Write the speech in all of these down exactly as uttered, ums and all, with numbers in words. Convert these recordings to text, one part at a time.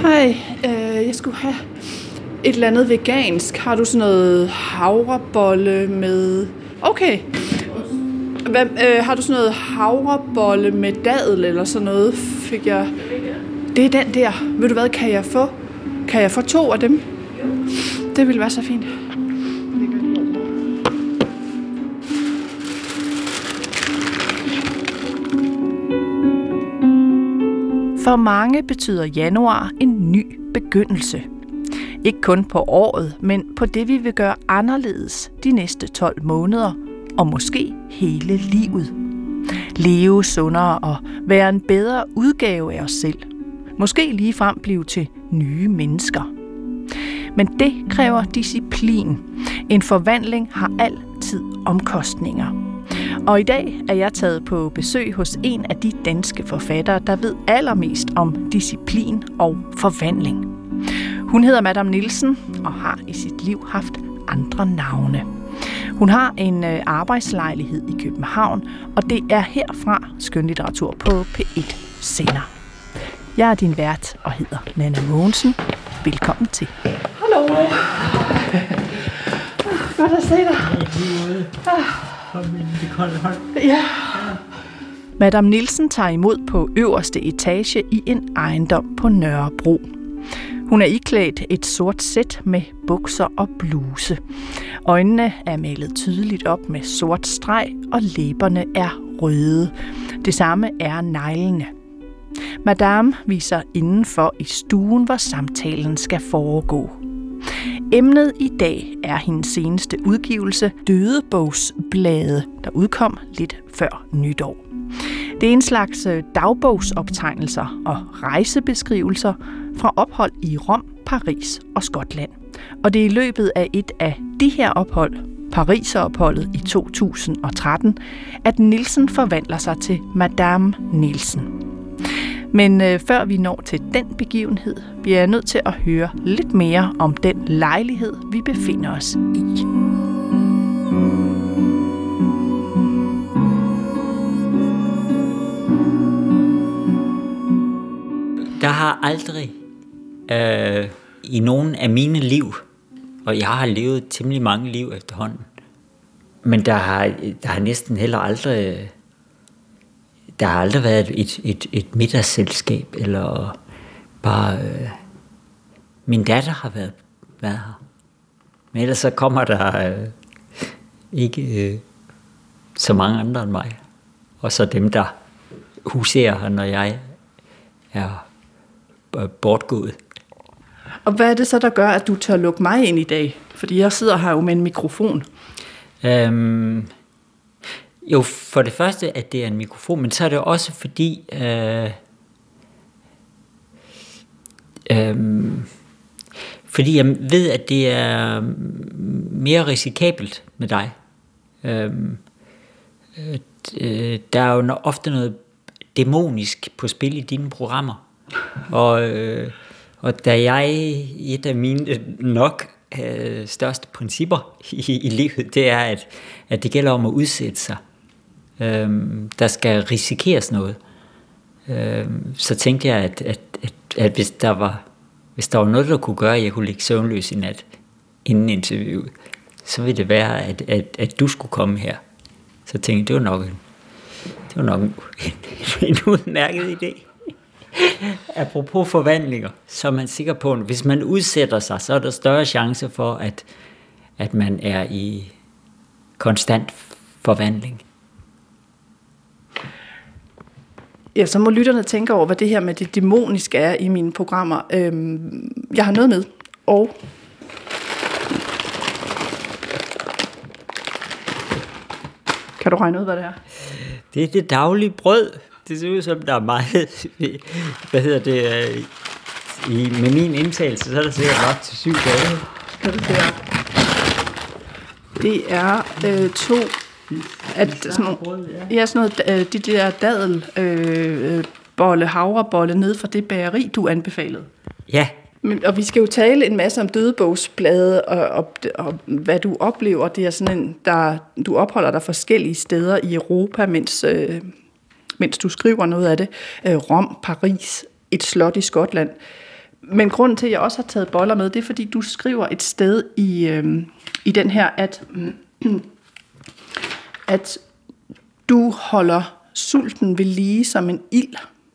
Hej, øh, jeg skulle have et eller andet vegansk. Har du sådan noget havrebolle med... Okay. Hvad, øh, har du sådan noget havrebolle med dadel eller sådan noget? Fik jeg... Det er den der. Ved du hvad, kan jeg få? Kan jeg få to af dem? Det ville være så fint. For mange betyder januar en ny begyndelse. Ikke kun på året, men på det, vi vil gøre anderledes de næste tolv måneder, og måske hele livet. Leve sundere og være en bedre udgave af os selv. Måske ligefrem blive til nye mennesker. Men det kræver disciplin. En forvandling har altid omkostninger. Og i dag er jeg taget på besøg hos en af de danske forfattere, der ved allermest om disciplin og forvandling. Hun hedder Madame Nielsen og har i sit liv haft andre navne. Hun har en arbejdslejlighed i København, og det er herfra skønlitteratur på P et sender. Jeg er din vært og hedder Nanna Mogensen. Velkommen til. Hallo. Godt at se dig. Kom ind i det kolde hold. Ja. Madame Nielsen tager imod på øverste etage i en ejendom på Nørrebro. Hun er iklædt et sort sæt med bukser og bluse. Øjnene er malet tydeligt op med sort streg, og læberne er røde. Det samme er neglene. Madame viser indenfor i stuen, hvor samtalen skal foregå. Emnet i dag er hendes seneste udgivelse, Dødebogsblade, der udkom lidt før nytår. Det er en slags dagbogsoptegnelser og rejsebeskrivelser fra ophold i Rom, Paris og Skotland. Og det er i løbet af et af de her ophold, Pariseropholdet i to tusind og tretten, at Nielsen forvandler sig til Madame Nielsen. Men øh, før vi når til den begivenhed, bliver jeg nødt til at høre lidt mere om den lejlighed, vi befinder os i. Der har aldrig øh, i nogen af mine liv, og jeg har levet temmelig mange liv efterhånden, men der har, der har næsten heller aldrig... Der har aldrig været et, et, et middagsselskab, eller bare... Øh, min datter har været, været her. Men ellers så kommer der øh, ikke øh, så mange andre end mig. Og så dem, der huserer her, når jeg er bortgået. Og hvad er det så, der gør, at du tør lukke mig ind i dag? Fordi jeg sidder her jo med en mikrofon. Øhm... Jo, for det første, at det er en mikrofon, men så er det også fordi, øh, øh, fordi jeg ved, at det er mere risikabelt med dig. Øh, øh, der er jo ofte noget dæmonisk på spil i dine programmer, og, øh, og da jeg, et af mine nok øh, største principper i, i livet, det er, at, at det gælder om at udsætte sig. Øhm, der skal risikeres noget. Øhm, så tænkte jeg, at, at, at, at hvis, der var, hvis der var noget, der kunne gøre, at jeg kunne ligge søvnløs i nat inden interviewet, så ville det være, at, at, at du skulle komme her. Så tænkte jeg, det var nok en, det var nok en, en, en udmærket idé. Apropos forvandlinger, så er man sikker på, at hvis man udsætter sig, så er der større chance for, at, at man er i konstant forvandling. Ja, så må lytterne tænke over, hvad det her med det dæmoniske er i mine programmer. Øhm, jeg har noget med, og kan du regne ud, hvad det er? Det er det daglige brød. Det ser ud som, der er meget, hvad hedder det, i, med min indtagelse, så er der sikkert nok til syv dage. Skal du se her? Det er øh, to... At sådan nogle, ja, sådan noget, øh, de der dadel øh, bolle, havrebolle nede fra det bageri, du anbefalede. Ja. Men, og vi skal jo tale en masse om dødebogsblade, og, og, og hvad du oplever. Det er sådan en, der, du opholder dig forskellige steder i Europa, mens, øh, mens du skriver noget af det. Øh, Rom, Paris, et slot i Skotland. men grunden til, at jeg også har taget boller med, det er, fordi du skriver et sted i, øh, i den her, at, at du holder sulten ved lige som en ild.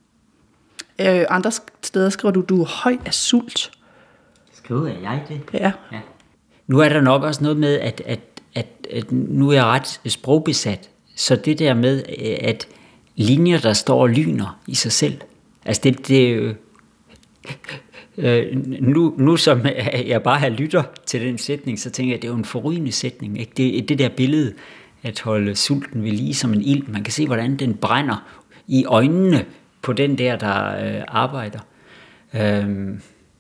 Øh, andre steder skriver du, du er høj af sult. Skriver jeg det? Ja. ja. Nu er der nok også noget med, at, at, at, at nu er jeg ret sprogbesat. Så det der med, at linjer, der står og lyner i sig selv. Altså det, det øh, nu, nu som jeg bare har lytter til den sætning, så tænker jeg, at det er jo en forrygende sætning. Ikke? Det, det der billede, at holde sulten ved lige som en ild. Man kan se, hvordan den brænder i øjnene på den der, der øh, arbejder. Øhm,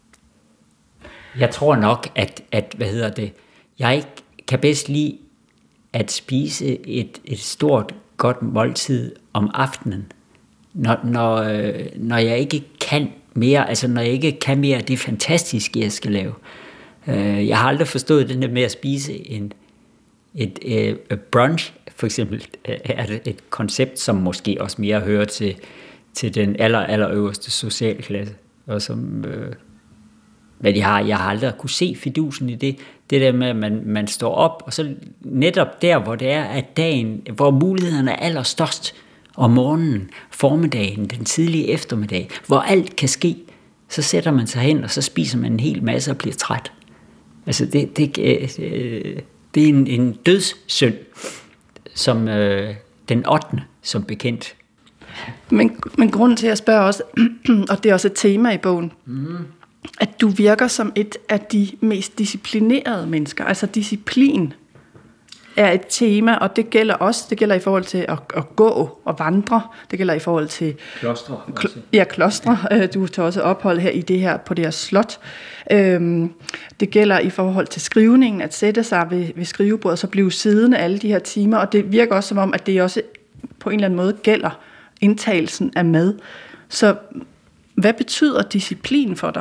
jeg tror nok, at, at hvad hedder det, jeg kan bedst lide at spise et, et stort, godt måltid om aftenen, når, når, øh, når jeg ikke kan mere, altså når jeg ikke kan mere af det fantastiske, jeg skal lave. Øh, jeg har aldrig forstået den der med at spise en et, et, et brunch, for eksempel, er det et koncept, som måske også mere hører til, til den aller, aller øverste socialklasse, og som... Øh, Men jeg har, jeg har aldrig kunne se fidusen i det, det der med, at man, man står op, og så netop der, hvor det er, at dagen, hvor mulighederne er allerstørst, om morgenen, formiddagen, den tidlige eftermiddag, hvor alt kan ske, så sætter man sig hen, og så spiser man en hel masse og bliver træt. Altså det, det, øh, det er en, en dødssynd, som øh, den ottende, som bekendt. Men, men grunden til, at jeg spørger også, og det er også et tema i bogen, mm. at du virker som et af de mest disciplinerede mennesker. Altså disciplin er et tema, og det gælder også, det gælder i forhold til at, at gå og vandre, det gælder i forhold til klostre. Kl- ja, klostre. Du tager også ophold her i det her på det her slot. Øhm, det gælder i forhold til skrivningen, at sætte sig ved, ved skrivebordet og så blive siddende alle de her timer, og det virker også som om, at det også på en eller anden måde gælder indtagelsen af mad. Så hvad betyder disciplin for dig?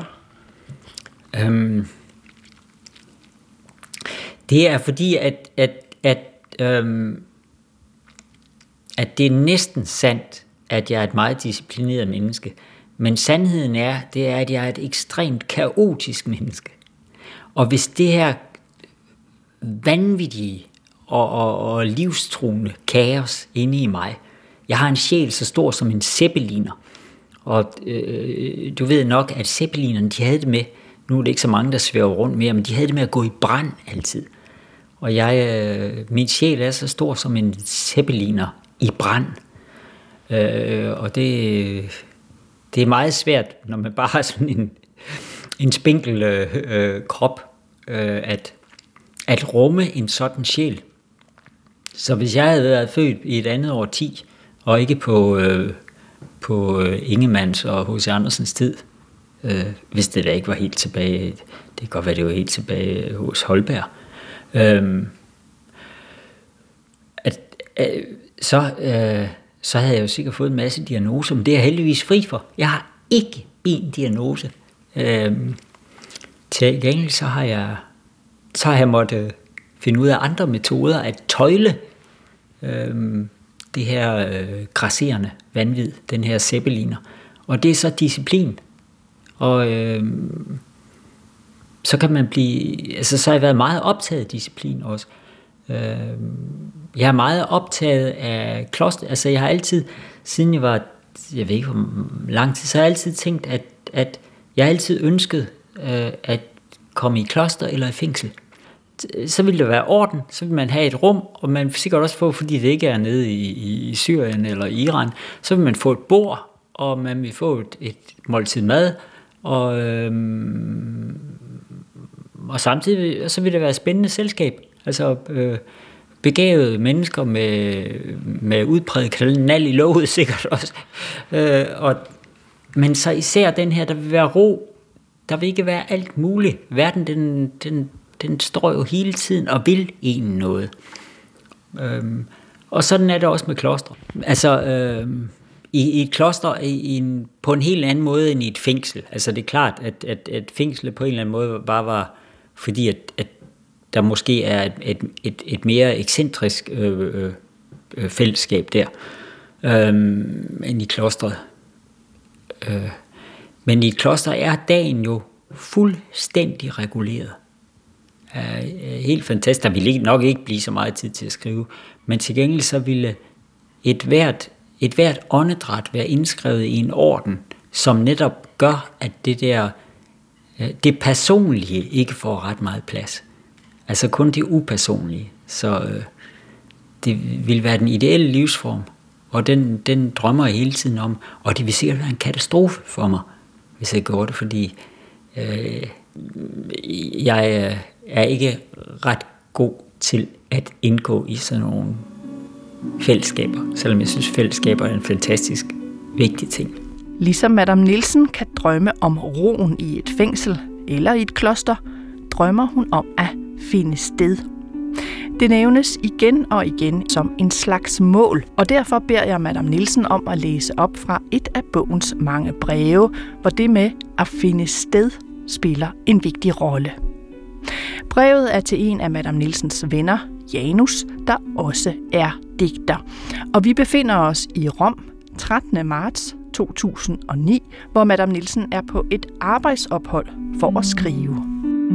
Øhm, det er fordi, at, at, at, øhm, at det er næsten sandt, at jeg er et meget disciplineret menneske. Men sandheden er, det er, at jeg er et ekstremt kaotisk menneske. Og hvis det her vanvittige og, og, og livstruende kaos inde i mig, jeg har en sjæl så stor som en zeppeliner, og øh, du ved nok, at zeppelinerne, de havde det med, nu er det ikke så mange, der svæver rundt mere, men de havde det med at gå i brand altid. Og jeg, øh, min sjæl er så stor som en zeppeliner i brand. Øh, og det, det er meget svært, når man bare har sådan en, en spinkel øh, øh, krop, øh, at, at rumme en sådan sjæl. Så hvis jeg havde været født i et andet årti, og ikke på, øh, på Ingemanns og H C Andersens tid, øh, hvis det da ikke var helt tilbage, det kan godt være, det var helt tilbage hos Holberg, øh, at, øh, så, øh, så havde jeg jo sikkert fået en masse diagnoser, men det er jeg heldigvis fri for. Jeg har ikke en diagnose. Øh, til gengæld så har jeg, så har jeg måttet finde ud af andre metoder at tøjle øh, det her øh, grasserende vanvid, den her zeppeliner. Og det er så disciplin. Og øh, så kan man blive, altså så har jeg været meget optaget af disciplin også. Øh, jeg er meget optaget af kloster, altså jeg har altid, siden jeg var, jeg ved ikke hvor lang tid, så har jeg altid tænkt, at, at jeg har altid ønsket øh, at komme i kloster eller i fængsel. Så ville det være orden, så vil man have et rum, og man vil sikkert også få, fordi det ikke er nede i, i Syrien eller Iran, så vil man få et bord, og man vil få et, et måltid mad, og, øhm, og samtidig så vil det være et spændende selskab, altså øh, begavede mennesker med, med udpræget knald i låget sikkert også, øh, og, men så især den her, der vil være ro, der vil ikke være alt muligt, verden den, den den står jo hele tiden og vil en noget. Øhm, og sådan er det også med klostre. Altså, øhm, i, i et kloster i en, på en helt anden måde end i et fængsel. Altså, det er klart, at, at, at fængslet på en eller anden måde bare var, fordi at, at der måske er et, et, et, et mere ekscentrisk øh, øh, fællesskab der, øhm, end i klostret. Øh, Men i et kloster er dagen jo fuldstændig reguleret. Uh, helt fantastisk. Der ville nok ikke blive så meget tid til at skrive, men til gengæld så ville et hvert, et hvert åndedræt være indskrevet i en orden, som netop gør, at det der, det personlige ikke får ret meget plads. Altså kun det upersonlige. Så uh, det vil være den ideelle livsform, og den, den drømmer jeg hele tiden om, og det vil sikkert være en katastrofe for mig, hvis jeg gjorde det, fordi øh, jeg er ikke ret god til at indgå i sådan nogle fællesskaber, selvom jeg synes, fællesskaber er en fantastisk vigtig ting. Ligesom Madame Nielsen kan drømme om roen i et fængsel eller i et kloster, drømmer hun om at finde sted. Det nævnes igen og igen som en slags mål, og derfor beder jeg Madame Nielsen om at læse op fra et af bogens mange breve, hvor det med at finde sted spiller en vigtig rolle. Brevet er til en af Madame Nielsens venner, Janus, der også er digter. Og vi befinder os i Rom trettende marts to tusind og ni, hvor Madame Nielsen er på et arbejdsophold for at skrive.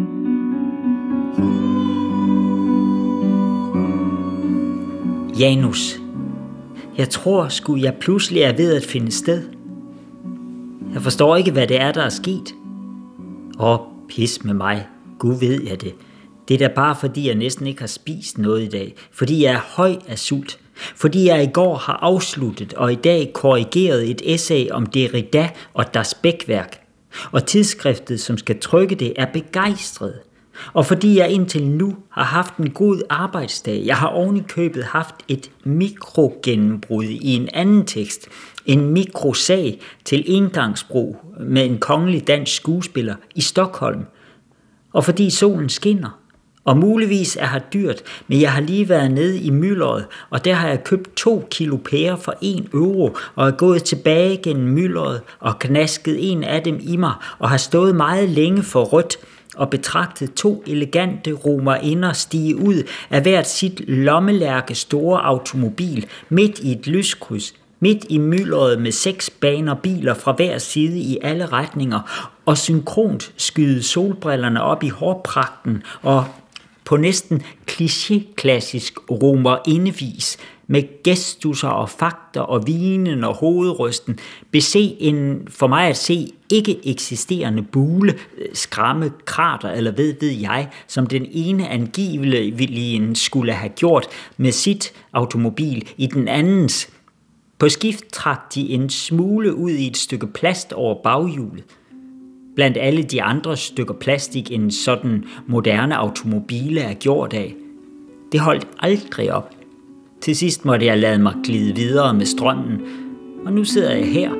Janus, jeg tror sgu, jeg pludselig er ved at finde sted. Jeg forstår ikke, hvad det er, der er sket. Åh, pis med mig. Gud ved jeg det. Det er da bare, fordi jeg næsten ikke har spist noget i dag. Fordi jeg er høj af sult. Fordi jeg i går har afsluttet og i dag korrigeret et essay om Derrida og Das Bækværk. Og tidsskriftet, som skal trykke det, er begejstret. Og fordi jeg indtil nu har haft en god arbejdsdag, jeg har ovenikøbet haft et mikrogennembrud i en anden tekst, en mikrosag til engangsbrug med en kongelig dansk skuespiller i Stockholm. Og fordi solen skinner, og muligvis er her dyrt, men jeg har lige været nede i myldret, og der har jeg købt to kilo pærer for en euro, og er gået tilbage gennem myldret og knasket en af dem i mig, og har stået meget længe for rødt, og betragtet to elegante romerinder stige ud af hvert sit lommelærke store automobil midt i et lyskryds, midt i myldret med seks baner biler fra hver side i alle retninger, og synkront skyde solbrillerne op i hårpragten og på næsten kliché-klassisk romerindevis med gestusser og fakter og vinen og hovedrysten bese en for mig at se ikke eksisterende bule, skramme, krater eller ved ved jeg, som den ene angivelige skulle have gjort med sit automobil i den andens. På skift trak de en smule ud i et stykke plast over baghjulet. Blandt alle de andre stykker plastik, en sådan moderne automobile er gjort af. Det holdt aldrig op. Til sidst måtte jeg lade mig glide videre med strømmen, og nu sidder jeg her.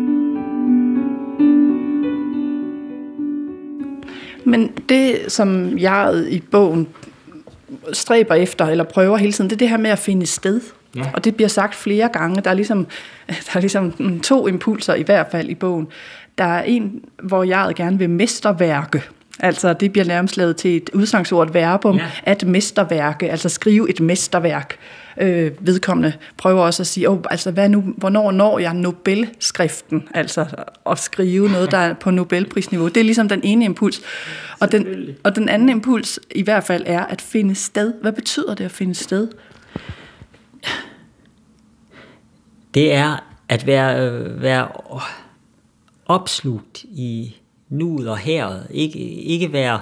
Men det, som jeg i bogen stræber efter, eller prøver hele tiden, det er det her med at finde sted. Ja. Og det bliver sagt flere gange. Der er, ligesom, der er ligesom to impulser i hvert fald i bogen. Der er en, hvor jeg gerne vil mesterværke. Altså det bliver nærmest lavet til et udsangsord, verbum, ja. At mesterværke, altså skrive et mesterværk. Øh, vedkommende prøver også at sige, oh, altså hvad nu, hvornår når jeg Nobelskriften, altså at skrive noget, der er på Nobelprisniveau. Det er ligesom den ene impuls. Og den, og den anden impuls i hvert fald er at finde sted. Hvad betyder det at finde sted? Det er at være, være opslugt i nuet og herret. Ikke, ikke være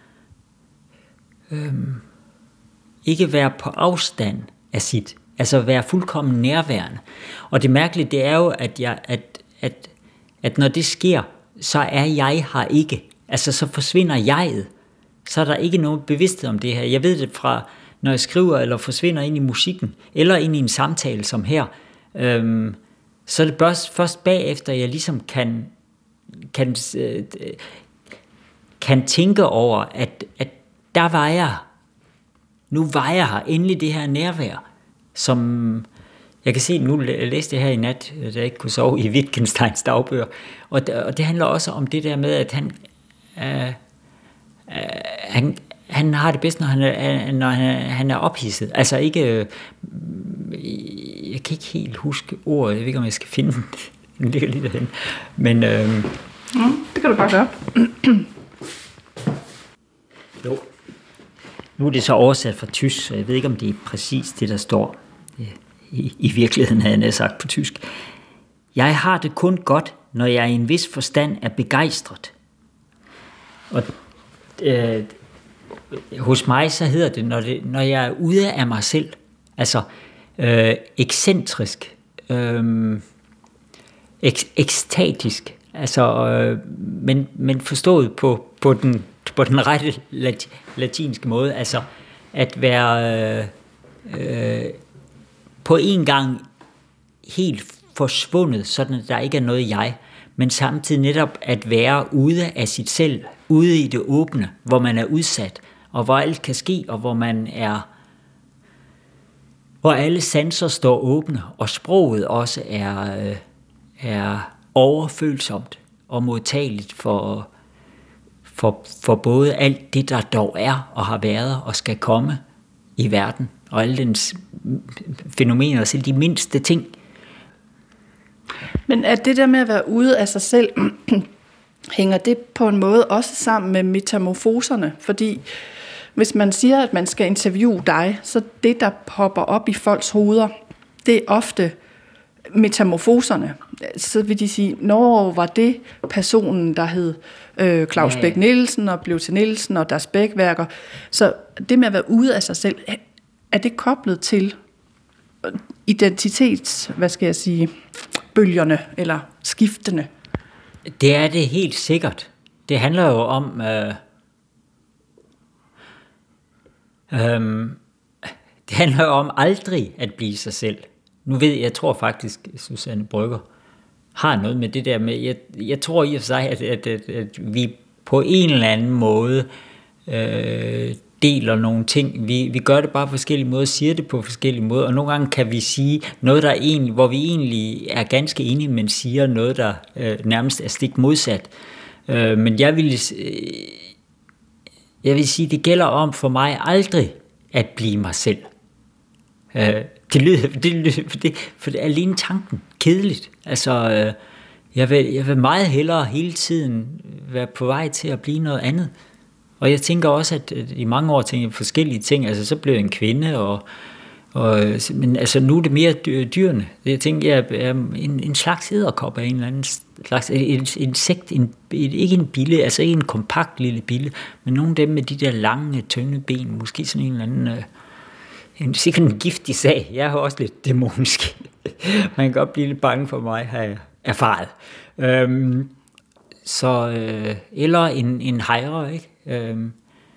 øhm, ikke være på afstand af sit, altså være fuldkommen nærværende. Og det mærkelige, det er jo, at, jeg, at, at, at når det sker, så er jeg her ikke. Altså så forsvinder jeget. Så er der ikke noget bevidsthed om det her. Jeg ved det fra, når jeg skriver eller forsvinder ind i musikken, eller ind i en samtale som her, øhm, så er det først, først bagefter, jeg ligesom kan, kan, øh, kan tænke over, at, at der var jeg. Nu var jeg her, endelig det her nærvær, som jeg kan se, nu læste jeg her i nat, da jeg ikke kunne sove i Wittgensteins dagbøger, og det, og det handler også om det der med, at han, øh, øh, han, han har det bedst, når han er, når han, han er ophidset. Altså ikke, øh, jeg kan ikke helt huske ordet, jeg ved ikke, om jeg skal finde den, den ligger lige derhen, men, øh, Mm, det kan du bare gøre. Jo. Nu er det så oversat fra tysk, så jeg ved ikke, om det er præcis det, der står i, i virkeligheden, havde jeg sagt på tysk. Jeg har det kun godt, når jeg i en vis forstand er begejstret. Og øh, hos mig så hedder det, når, det, når jeg er ude af mig selv, altså øh, ekscentrisk, øh, ek, ekstatisk, altså, øh, men, men forstået på, på, den, på den rette lat, latinske måde, altså at være øh, øh, på en gang helt forsvundet, sådan at der ikke er noget jeg, men samtidig netop at være ude af sit selv, ude i det åbne, hvor man er udsat, og hvor alt kan ske, og hvor man er, hvor alle sanser står åbne, og sproget også er, øh, er overfølsomt og modtageligt for, for, for både alt det, der dog er og har været og skal komme i verden, og alle dens fænomener, selv de mindste ting. Men at det der med at være ude af sig selv, hænger det på en måde også sammen med metamorfoserne? Fordi hvis man siger, at man skal interviewe dig, så det, der popper op i folks hoveder, det er ofte metamorfoserne. Så vil de sige, når var det personen, der hed øh, Claus ja, ja. Bech Nielsen og blev til Nielsen og deres Bech-værker. Så det med at være ude af sig selv, er det koblet til identitets, hvad skal jeg sige, bølgerne eller skiftene? Det er det helt sikkert. Det handler jo om øh, øh, det handler jo om aldrig at blive sig selv. Nu ved jeg, jeg tror faktisk, Susanne Brøgger har noget med det der med, jeg, jeg tror i og for sig, at, at, at, at vi på en eller anden måde øh, deler nogle ting. Vi, vi gør det bare på forskellige måder, siger det på forskellige måder, og nogle gange kan vi sige noget, der egentlig, hvor vi egentlig er ganske enige, men siger noget, der øh, nærmest er stik modsat. Øh, men jeg vil, øh, jeg vil sige, det gælder om for mig aldrig at blive mig selv. Øh, det lyder, det lyder for, det, for det er alene tanken kedeligt. Altså, øh, jeg, vil, jeg vil meget hellere hele tiden være på vej til at blive noget andet. Og jeg tænker også, at i mange år tænker jeg forskellige ting. Altså, så blev jeg en kvinde, og, og, men altså, nu er det mere dyrene. Jeg tænker, jeg er en, en slags edderkop af en eller anden slags et insekt, en, et, ikke en bille, altså ikke en kompakt lille bille, men nogle af dem med de der lange, tynde ben, måske sådan en eller anden, øh, en, sikkert en giftig sag. Jeg er også lidt dæmonisk. Man kan godt blive lidt bange for mig, har jeg erfaret. Øhm, så, øh, eller en, en hejre, ikke? Øhm,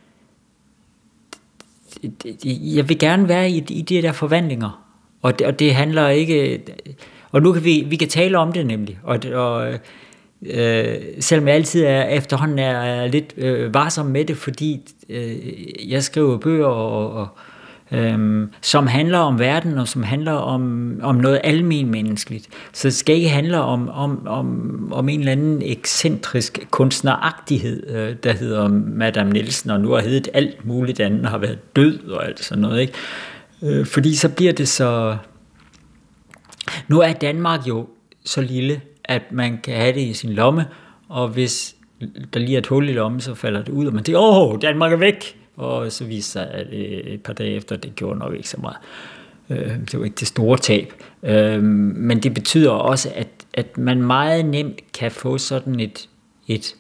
jeg vil gerne være i, i de der forvandlinger, og det, og det handler ikke, og nu kan vi, vi kan tale om det nemlig, og, og øh, selvom jeg altid er, efterhånden er, er lidt øh, varsom med det, fordi øh, jeg skriver bøger, og, og, øh, som handler om verden, og som handler om, om noget almenmenneskeligt, så det skal ikke handle om, om, om, om en eller anden ekscentrisk kunstneragtighed, øh, der hedder Madame Nielsen, og nu har heddet alt muligt andet, har været død og alt sådan noget, ikke? Øh, fordi så bliver det så... Nu er Danmark jo så lille, at man kan have det i sin lomme, og hvis der lige er et hul i lommen, så falder det ud, og man tænker, åh, Danmark er væk! Og så viser sig, at et par dage efter, det gjorde nok ikke så meget. Det var ikke det store tab. Men det betyder også, at, at man meget nemt kan få sådan et, et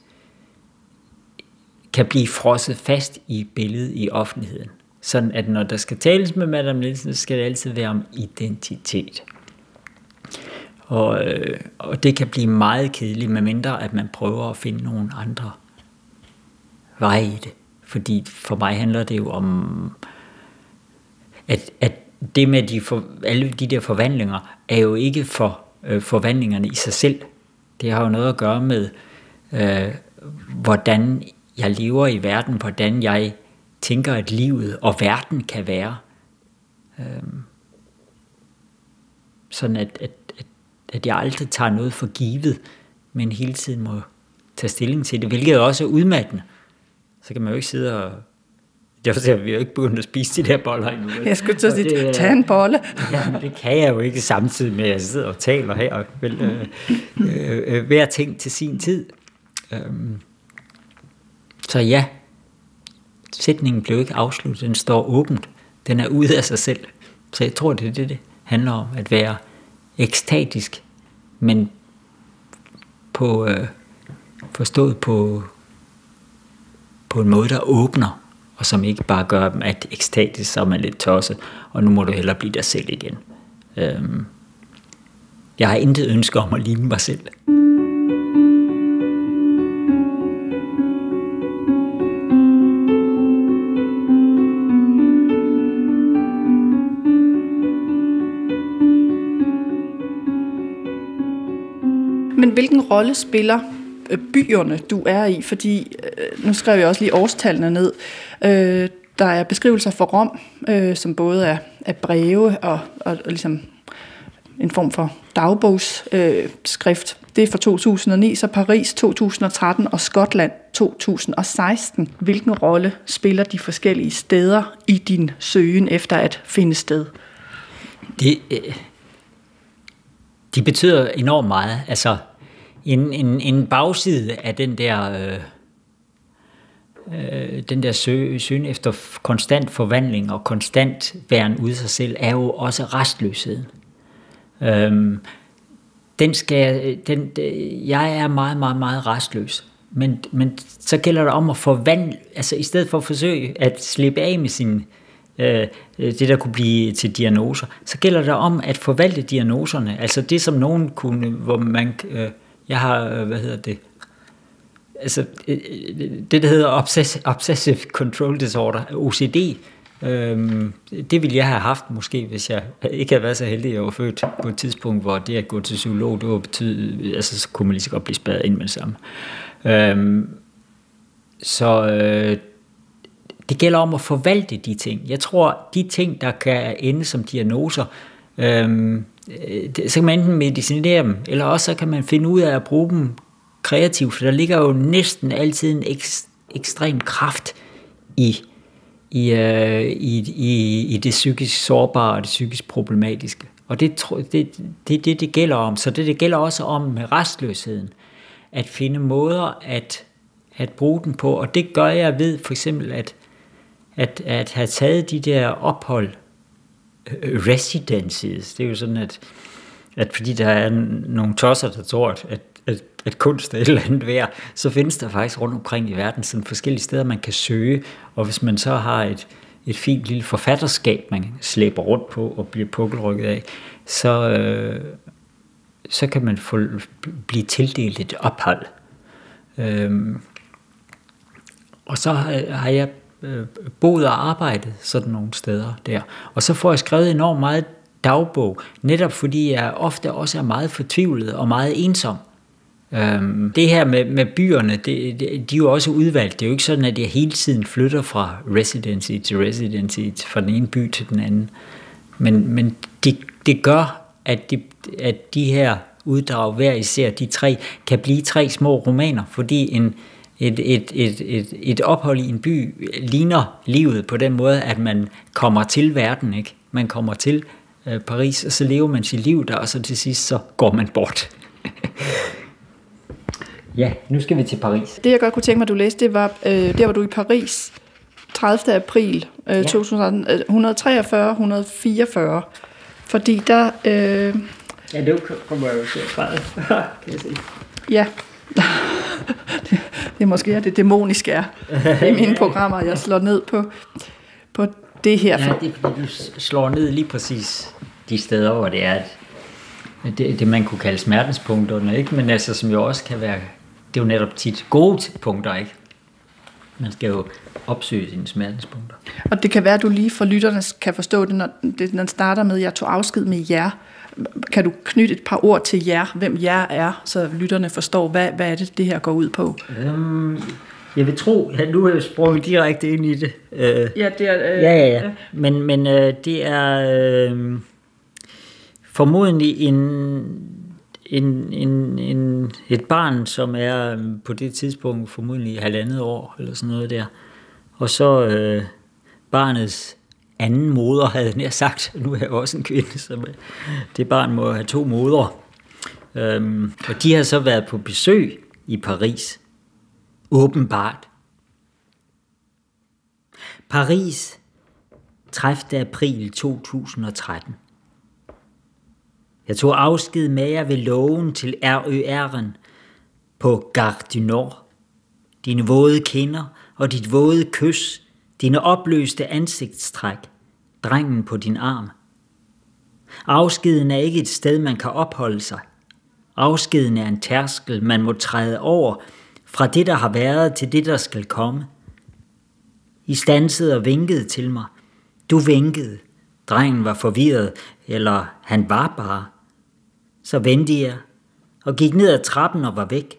kan blive frosset fast i billedet i offentligheden. Sådan at når der skal tales med Madame Nielsen, så skal det altid være om identitet. Og, og det kan blive meget kedeligt, medmindre at man prøver at finde nogle andre veje i det. Fordi for mig handler det jo om, at, at det med de for, alle de der forvandlinger, er jo ikke for øh, forvandlingerne i sig selv. Det har jo noget at gøre med, øh, hvordan jeg lever i verden, hvordan jeg tænker, at livet og verden kan være. Øh, sådan at, at, at, at jeg aldrig tager noget for givet, men hele tiden må tage stilling til det, hvilket også er udmattende. Så kan man jo ikke sidde og... Jeg forstår, vi har jo ikke begyndt at spise de der boller endnu. Jeg skulle til at sige, tag en bolle. Ja, det kan jeg jo ikke samtidig med, at jeg sidder og taler her. Vel, øh, øh, hver ting til sin tid. Øhm, så ja, sætningen blev ikke afsluttet, den står åbent, den er ude af sig selv. Så jeg tror, det er det, det handler om, at være ekstatisk, men på, øh, forstået på, på en måde, der åbner, og som ikke bare gør dem, at ekstatisk, så er man lidt tosset, og nu må du hellere blive dig selv igen. Øhm, jeg har intet ønske om at ligne mig selv. Men hvilken rolle spiller byerne, du er i? Fordi, nu skrev jeg også lige årstallene ned, øh, der er beskrivelser for Rom, øh, som både er, er breve og, og, og ligesom en form for dagbogsskrift. Øh, det er fra to tusind og ni, så Paris to tusind og tretten og Skotland to tusind og seksten. Hvilken rolle spiller de forskellige steder i din søgen efter at finde sted? Det, øh, de betyder enormt meget. Altså, en, en, en bagside af den der... Øh Øh, den der sø, søgen efter konstant forvandling og konstant væren ude af sig selv, er jo også restløsheden. Øhm, den skal, den, jeg er meget, meget, meget restløs. Men, men så gælder det om at forvandle, altså i stedet for at forsøge at slippe af med sin, øh, det, der kunne blive til diagnoser, så gælder det om at forvalte diagnoserne. Altså det, som nogen kunne, hvor man, øh, jeg har, hvad hedder det, altså det, der hedder Obsessive Control Disorder, O C D, øhm, det ville jeg have haft måske, hvis jeg ikke havde været så heldig, at jeg var født på et tidspunkt, hvor det at gå til psykolog, det var betyde, altså så kunne man lige så godt blive spærret ind med det samme. Øhm, så øh, det gælder om at forvalte de ting. Jeg tror, de ting, der kan ende som diagnoser, øhm, så kan man enten medicinere dem, eller også så kan man finde ud af at bruge dem kreativt, for der ligger jo næsten altid en ek, ekstrem kraft i, i, øh, i, i, i det psykisk sårbare og det psykisk problematiske. Og det er det, det, det, det gælder om. Så det, det gælder også om med restløsheden, at finde måder at, at bruge den på. Og det gør jeg ved for eksempel at, at, at have taget de der ophold, residencies. Det er jo sådan, at, at fordi der er nogle tosser, der tror, at At, at kunst er et eller andet værd, så findes der faktisk rundt omkring i verden sådan forskellige steder, man kan søge, og hvis man så har et, et fint lille forfatterskab, man slæber rundt på og bliver pukkelrykket af, så, øh, så kan man få, blive tildelt et ophold. Øhm, og så har jeg øh, boet og arbejdet sådan nogle steder der, og så får jeg skrevet enormt meget dagbog, netop fordi jeg ofte også er meget fortvivlet og meget ensom. Øhm, det her med, med byerne, det, det, de er jo også udvalgt. Det er jo ikke sådan, at jeg hele tiden flytter fra residency til residency, fra den ene by til den anden. Men, men det, det gør, at de, at de her uddrag hver især, de tre, kan blive tre små romaner, fordi en, et, et, et, et, et ophold i en by ligner livet på den måde, at man kommer til verden, ikke? Man kommer til øh, Paris, og så lever man sit liv der, og så til sidst så går man bort. Ja, nu skal vi til Paris. Det jeg godt kunne tænke mig, at du læste, det var, øh, der var du i Paris tredivte april øh, ja. to tusind et hundrede treogfyrre til et hundrede fireogfyrre. Fordi der... Øh, ja, det kommer jeg jo til at træde, kan jeg se. Ja, det, det er måske det dæmoniske er i mine programmer, jeg slår ned på, på det her. Ja, det er fordi du slår ned lige præcis de steder, hvor det er, at det, det man kunne kalde smertenspunkterne, ikke? Men altså, som jo også kan være, det er jo netop tit gode punkter, ikke? Man skal jo opsøge sine smertenspunkter. Og det kan være, at du lige for lytterne kan forstå det, når det når starter med, jeg tog afsked med jer. Kan du knytte et par ord til jer, hvem jer er, så lytterne forstår, hvad, hvad er det, det her går ud på? Um, jeg vil tro, at nu er jeg sprunget direkte ind i det. Uh, ja, det er... Uh, ja, ja, ja. Men, men uh, det er uh, formodentlig en, en, en, en, et barn, som er um, på det tidspunkt formodentlig halvandet år, eller sådan noget der. Og så uh, barnets anden moder, havde jeg sagt. Nu er jeg også en kvinde, så det barn må have to modre. Um, og de har så været på besøg i Paris. Åbenbart. Paris, tredivte april to tusind og tretten. Jeg tog afsked med jer ved lågen til R Ø R'en på Gare du Nord. Dine våde kinder og dit våde kys, dine opløste ansigtstræk, drengen på din arm. Afskeden er ikke et sted, man kan opholde sig. Afskeden er en tærskel, man må træde over, fra det, der har været, til det, der skal komme. I standsede og vinkede til mig. Du vinkede. Drengen var forvirret, eller han var bare. Så vendte jeg og gik ned ad trappen og var væk.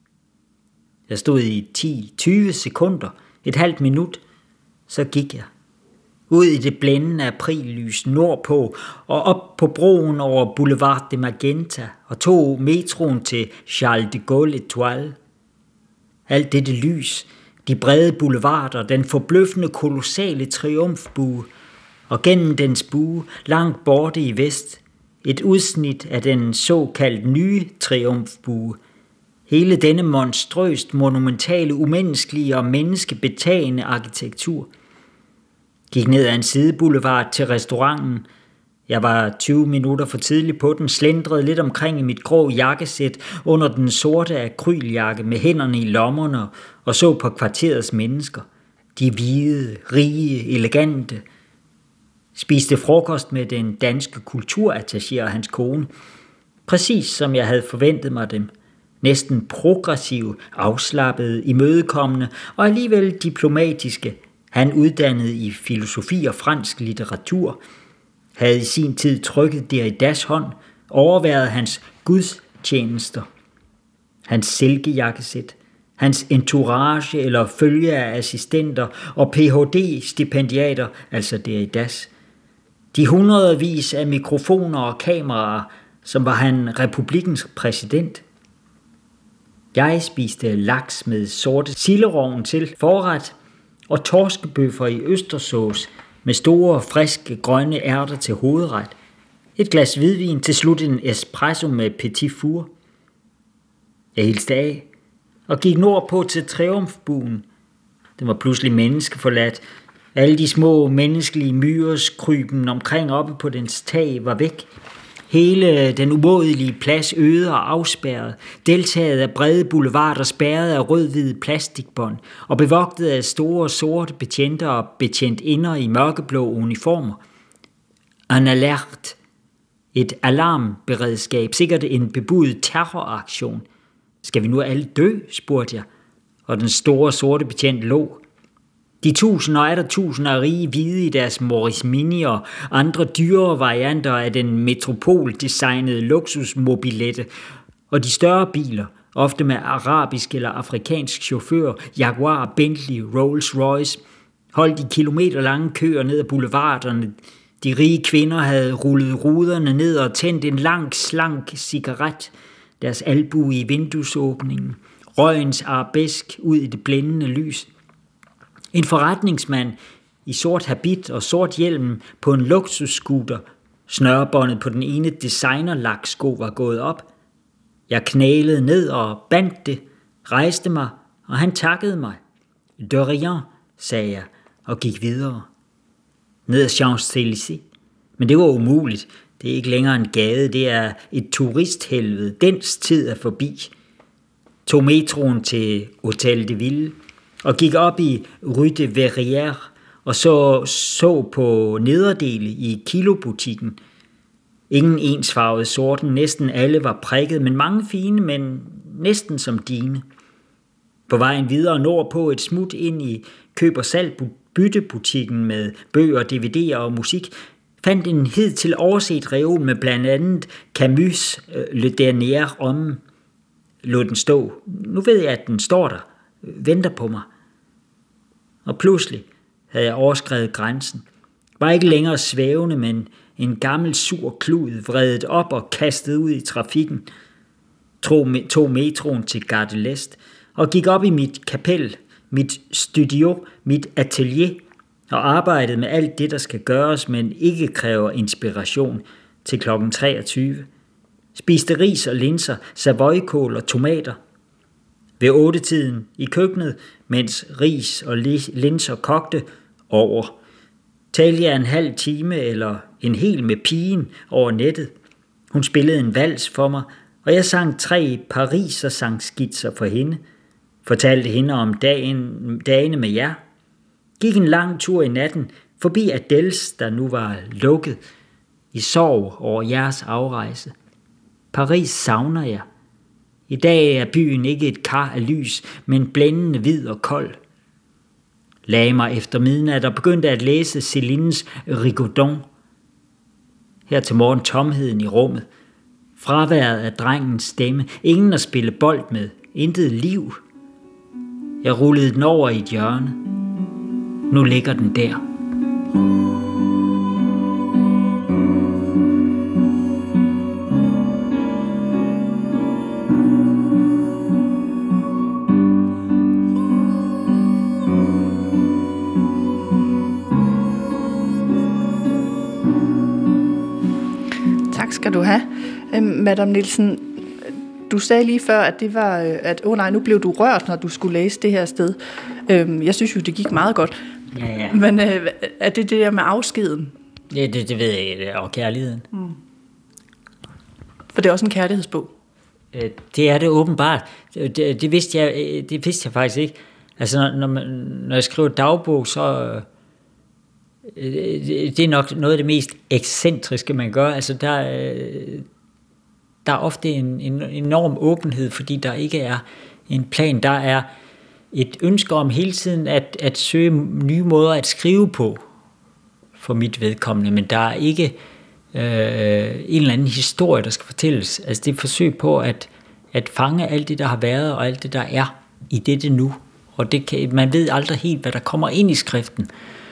Jeg stod i ti til tyve sekunder, et halvt minut, så gik jeg. Ud i det blændende aprillys nordpå og op på broen over Boulevard de Magenta og tog metroen til Charles de Gaulle Étoile. Alt dette lys, de brede boulevarder, den forbløffende kolossale triumfbue, og gennem dens bue, langt borte i vest, et udsnit af den såkaldt nye triumfbue. Hele denne monstrøst monumentale, umenneskelige og menneskebetagende arkitektur. Gik ned ad en sideboulevard til restauranten. Jeg var tyve minutter for tidlig på den, slendrede lidt omkring i mit grå jakkesæt under den sorte akryljakke med hænderne i lommerne og så på kvarterets mennesker. De hvide, rige, elegante. Spiste frokost med den danske kulturattaché og hans kone. Præcis som jeg havde forventet mig dem. Næsten progressive, afslappede, imødekommende og alligevel diplomatiske. Han uddannet i filosofi og fransk litteratur, havde i sin tid trykket Derridas hånd, overværet hans gudstjenester, hans silkejakkesæt, hans entourage eller følge af assistenter og P H D-stipendiater, altså Derridas. De hundredvis af mikrofoner og kameraer, som var han republikkens præsident. Jeg spiste laks med sorte silderovn til forret og torskebøffer i østersås med store, friske, grønne ærter til hovedret. Et glas hvidvin, til slut en espresso med petit four. Jeg hilste af og gik nordpå til triumfbuen. Den var pludselig menneskeforladt. Alle de små menneskelige myres kryben omkring oppe på dens tag var væk. Hele den umådelige plads øde og afspærret, deltaget af brede boulevarder, spærret af rød-hvide plastikbånd og bevogtet af store sorte betjenter og betjentinder i mørkeblå uniformer. En alert, et alarmberedskab, sikkert en bebudet terroraktion. Skal vi nu alle dø, spurgte jeg, og den store sorte betjent lå. De tusinder og atter tusinder af rige hvide i deres Morris Mini og andre dyrere varianter af den metropol-designede luksusmobilette, og de større biler, ofte med arabisk eller afrikansk chauffør, Jaguar, Bentley, Rolls-Royce, holdt i kilometerlange køer ned ad boulevarderne. De rige kvinder havde rullet ruderne ned og tændt en lang, slank cigaret, deres albue i vinduesåbningen, røgens arabesk ud i det blændende lys. En forretningsmand i sort habit og sort hjelm på en luksusscooter, snørebåndet på den ene designerlaksko var gået op. Jeg knælede ned og bandt det, rejste mig, og han takkede mig. De rien, sagde jeg og gik videre. Ned ad Champs-Élysées. Men det var umuligt. Det er ikke længere en gade, det er et turisthelvede. Dens tid er forbi. Tog metroen til Hôtel de Ville og gik op i Rue de Verrières og så, så på nederdele i kilobutikken. Ingen ensfarvede sorten, næsten alle var prikket, men mange fine, men næsten som dine. På vejen videre nordpå et smut ind i køb- og salg-byttebutikken med bøger, D V D'er og musik, fandt en hidtil overset reol med blandt andet Camus' Le Dernier Homme. Lå den stå. Nu ved jeg, at den står der. Venter på mig. Og pludselig havde jeg overskredet grænsen. Var ikke længere svævende, men en gammel sur klud vredet op og kastet ud i trafikken. Tog metroen til Gare de l'Est og gik op i mit kapel, mit studio, mit atelier og arbejdede med alt det, der skal gøres, men ikke kræver inspiration til klokken treogtyve. Spiste ris og linser, savoykål og tomater. Ved otte-tiden i køkkenet, mens ris og linser kogte over. Talte jeg en halv time eller en hel med pigen over nettet. Hun spillede en vals for mig, og jeg sang tre pariser sangskitser for hende. Fortalte hende om dagen, dagene med jer. Gik en lang tur i natten forbi Adels, der nu var lukket, i sorg over jeres afrejse. Paris savner jeg. I dag er byen ikke et kar af lys, men blændende hvid og kold. Lagde mig efter midnat og begyndte at læse Célines Rigaudon. Her til morgen tomheden i rummet. Fraværet af drengens stemme. Ingen at spille bold med. Intet liv. Jeg rullede den over i et hjørne. Nu ligger den der. Tak skal du have. Madame Nielsen, du sagde lige før, at det var, at åh oh nej, nu blev du rørt, når du skulle læse det her sted. Jeg synes jo, det gik meget godt. Ja, ja. Men er det det der med afskeden? Ja, det, det ved jeg ikke, og kærligheden. Mm. For det er også en kærlighedsbog. Det er det åbenbart. Det, det, vidste, jeg, det vidste jeg faktisk ikke. Altså, når, når, man, når jeg skriver dagbog, så det er nok noget af det mest ekscentriske, man gør. Altså, der, der er ofte en, en enorm åbenhed, fordi der ikke er en plan. Der er et ønske om hele tiden at, at søge nye måder at skrive på, for mit vedkommende, men der er ikke øh, en eller anden historie, der skal fortælles. Altså, det er et forsøg på at, at fange alt det, der har været, og alt det, der er i dette nu. Og det kan, man ved aldrig helt, hvad der kommer ind i skriften.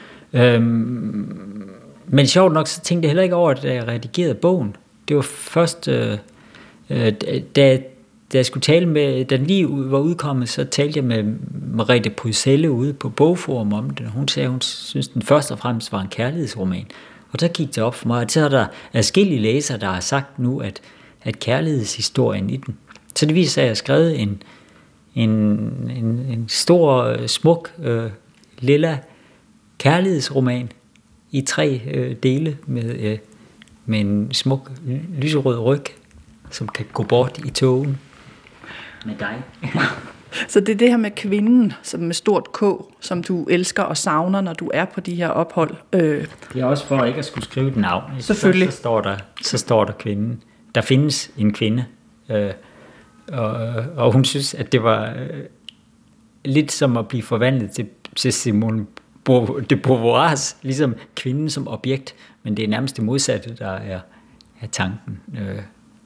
Øhm, men sjovt nok, så tænkte jeg heller ikke over, da jeg redigerede bogen. Det var først, øh, øh, da, da jeg skulle tale med, da den lige var udkommet, så talte jeg med Merete Prydselle ude på Bogforum om det. Hun sagde, hun synes, den først og fremmest var en kærlighedsroman. Og der gik det op for mig, at så er der adskillige læsere, der har sagt nu, at, at kærlighedshistorien i den. Så det viser sig, at jeg har skrevet en, en, en, en stor, smuk, øh, lilla kærlighedsroman i tre øh, dele med, øh, med en smuk lyserød ryg, som kan gå bort i togen med dig. Så det er det her med kvinden, som med stort K, som du elsker og savner, når du er på de her ophold. Øh. Det er også for ikke at skulle skrive et navn. Selvfølgelig. Så, så, står der, så står der kvinden. Der findes en kvinde, øh, og, og hun synes, at det var øh, lidt som at blive forvandlet til, til Simone de Beauvoirs, ligesom kvinden som objekt, men det er nærmest det modsatte, der er, er tanken. Øh.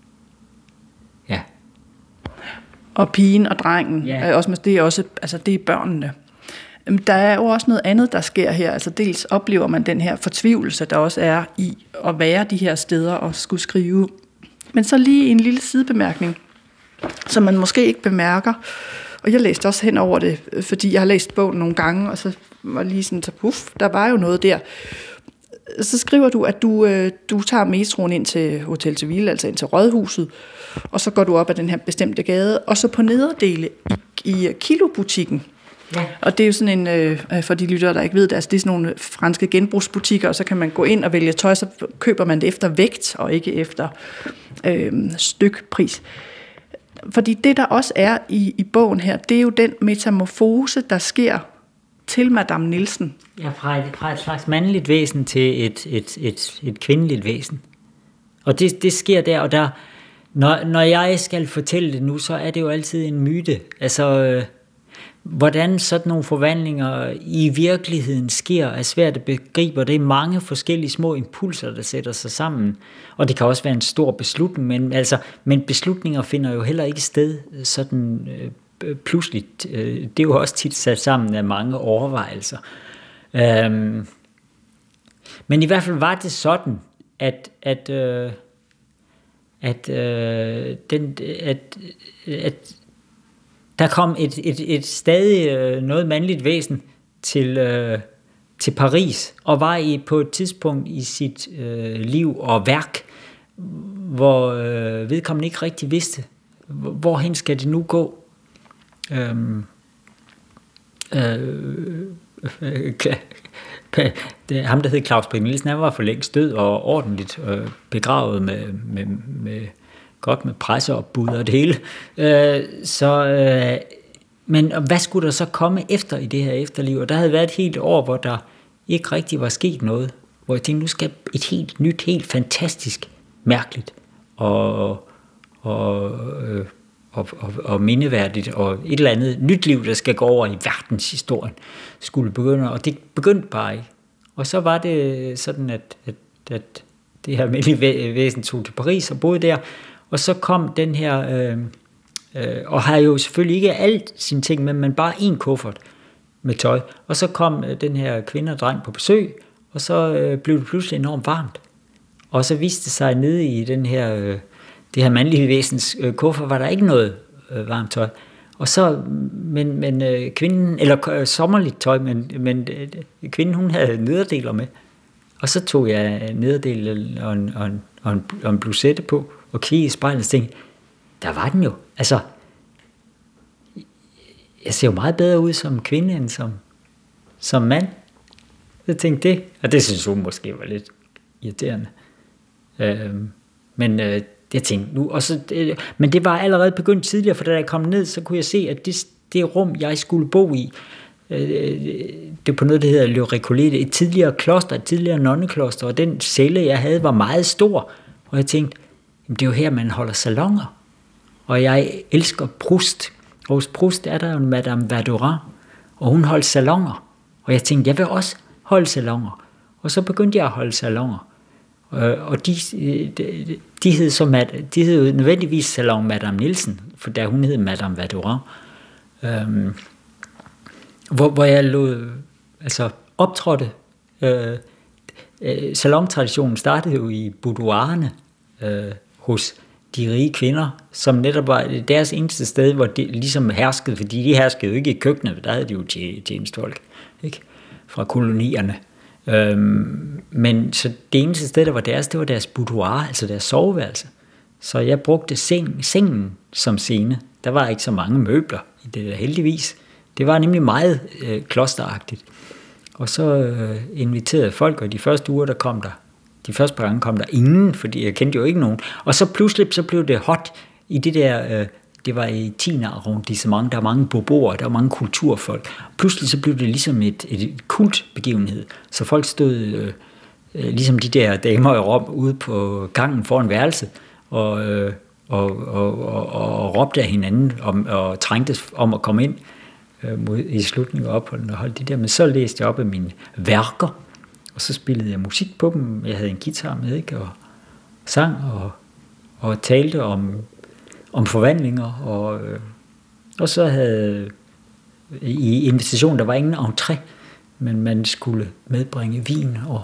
Ja. Og pigen og drengen, ja. er også, det er også, altså det er børnene. Der er jo også noget andet, der sker her. Altså dels oplever man den her fortvivlelse, der også er i at være de her steder og skulle skrive. Men så lige en lille sidebemærkning, som man måske ikke bemærker. Og jeg læste også hen over det, fordi jeg har læst bogen nogle gange, og så var lige sådan, så puff, der var jo noget der. Så skriver du, at du, du tager metroen ind til Hotel til Ville, altså ind til Rådhuset, og så går du op ad den her bestemte gade, og så på nederdele i, i Kilobutikken. Ja. Og det er jo sådan en, øh, for de lyttere, der ikke ved det, altså det er sådan nogle franske genbrugsbutikker, og så kan man gå ind og vælge tøj, så køber man det efter vægt, og ikke efter øh, stykpris. Fordi det, der også er i, i bogen her, det er jo den metamorfose, der sker til Madame Nielsen. Ja, fra et, fra et slags mandligt væsen til et, et, et, et kvindeligt væsen. Og det, det sker der, og der, når, når jeg skal fortælle det nu, så er det jo altid en myte. Altså, øh, hvordan sådan nogle forvandlinger i virkeligheden sker, er svært at begribe, og det er mange forskellige små impulser, der sætter sig sammen. Og det kan også være en stor beslutning, men, altså, men beslutninger finder jo heller ikke sted sådan øh, pludseligt. Det er jo også tit sat sammen af mange overvejelser. Øhm, men i hvert fald var det sådan, at, at, øh, at, øh, den, at, at der kom et, et, et stadig øh, noget mandligt væsen til, øh, til Paris, og var i, på et tidspunkt i sit øh, liv og værk, hvor øh, vedkommende ikke rigtig vidste, hvorhen skal det nu gå. Øhm, øh, øh, det, ham, der hed Claus Brik Nielsen, han var for længst død og ordentligt øh, begravet med, med, med godt med presseopbud og det hele. Øh, så, øh, men hvad skulle der så komme efter i det her efterliv? Og der havde været et helt år, hvor der ikke rigtig var sket noget. Hvor jeg tænkte, nu skal et helt nyt, helt fantastisk, mærkeligt og, og, øh, og, og, og mindeværdigt og et eller andet nyt liv, der skal gå over i verdenshistorien, skulle begynde. Og det begyndte bare ikke. Og så var det sådan, at, at, at det her almindelige væsen tog til Paris og boede der. Og så kom den her, øh, øh, og har jo selvfølgelig ikke alt sine ting med, men bare en kuffert med tøj. Og så kom øh, den her kvinde og dreng på besøg, og så øh, blev det pludselig enormt varmt. Og så viste det sig nede i den her, øh, det her mandlige væsens øh, kuffert, var der ikke noget øh, varmt tøj. Og så, men, men øh, kvinden, eller øh, sommerligt tøj, men, men øh, kvinden, hun havde nederdeler med. Og så tog jeg nederdel og en, og en, og en, og en blusette på, og kiggede i spejlet og tænkte, der var den jo. Altså, jeg ser jo meget bedre ud som kvinde end som, som mand. Jeg tænkte det, og det synes hun måske var lidt irriterende. Øhm, men øh, jeg tænkte nu, og så, øh, men det var allerede begyndt tidligere, for da jeg kom ned, så kunne jeg se, at det, det rum, jeg skulle bo i, øh, det er på noget, der hedder Le Recollet, et tidligere kloster, et tidligere nonnekloster, og den celle, jeg havde, var meget stor, og jeg tænkte, jamen, det er jo her, man holder salonger, og jeg elsker Proust, og hos Proust er der jo Madame Verdurin, og hun holdt salonger, og jeg tænkte, jeg vil også holde salonger, og så begyndte jeg at holde salonger, og de, de, de hed så de hed jo nødvendigvis salon Madame Nielsen, for da hun hed Madame Verdurin, øhm, hvor, hvor jeg lod, altså optrådte. Øh, øh, salontraditionen startede jo i boudoirerne øh, hos de rige kvinder, som netop var deres eneste sted, hvor de ligesom herskede, fordi de herskede jo ikke i køkkenet, der havde de jo tjenestfolk, ikke, fra kolonierne. Øhm, men så det eneste sted, der var deres, det var deres boudoir, altså deres soveværelse. Så jeg brugte seng, sengen som scene. Der var ikke så mange møbler i det der, heldigvis. Det var nemlig meget øh, klosteragtigt. Og så øh, inviterede folk, og de første uger, der kom der, de første par gange kom der ingen, fordi jeg kendte jo ikke nogen. Og så pludselig så blev det hot i det der, øh, det var i tiende arrondissement, der var mange boboer, der var mange kulturfolk. Pludselig så blev det ligesom et, et kultbegivenhed, så folk stod øh, øh, ligesom de der damer i Rom ude på gangen foran værelset, og, øh, og, og, og, og råbte af hinanden om, og trængtes om at komme ind øh, mod, i slutningen af opholden og holde de der. Men så læste jeg op af mine værker, og så spillede jeg musik på dem. Jeg havde en guitar med, ikke? Og sang og, og talte om om forvandlinger, og, øh, og så havde i invitationen, der var ingen entré, men man skulle medbringe vin og